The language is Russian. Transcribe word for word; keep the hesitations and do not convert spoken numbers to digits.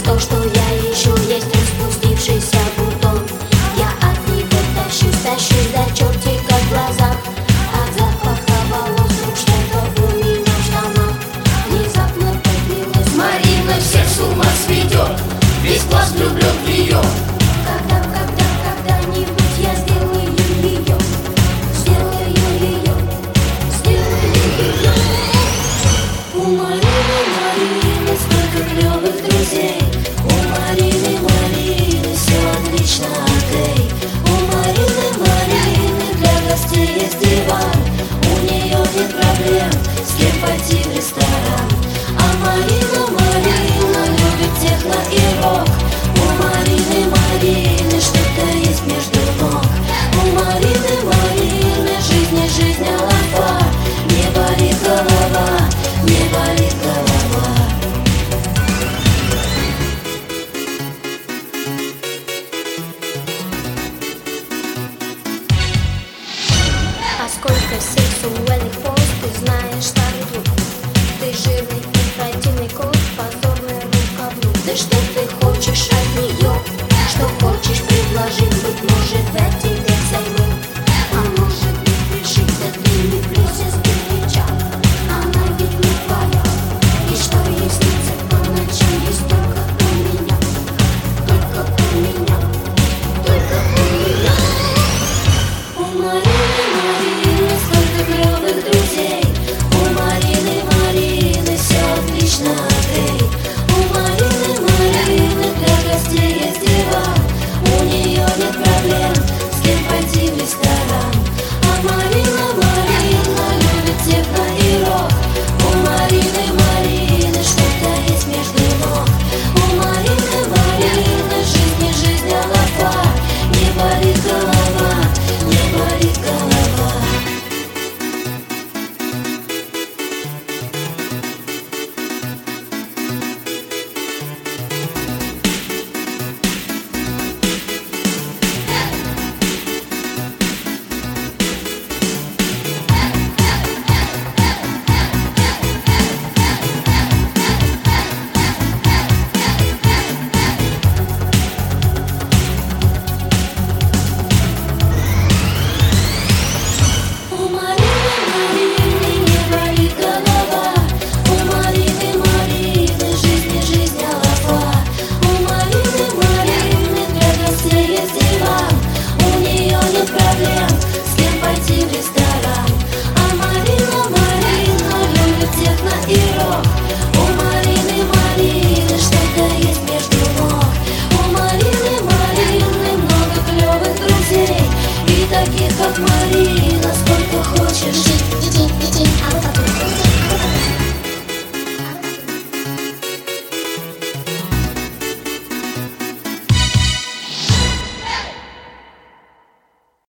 То, что я ищу, есть распустившийся бутон. Я от него тащусь, тащусь до чертика в глазах. От запаха волос рук что-то у меня в штанах. Внезапно появилась Марина всех с ума сведет, весь класс влюблен в нее. Когда, когда, когда-нибудь я сделаю ее, сделаю ее, сделаю ее. У Марины, Марины столько клевых друзей. У Марины, Марины все отлично, окей. У Марины, Марины для гостей есть диван. У нее нет проблем, с кем пойти в ресторан. А Марина, Марина любит техно и рок. У Марины, Марины что-то есть между ног. У Марины, Марины жизнь не жизнь, а лафа. Не болит голова, не болит голова. А сколько сексуальных пост ты знаешь, старый друг? Ты жирный и противный кот, позорный рукавнук. Да что ты хочешь от них?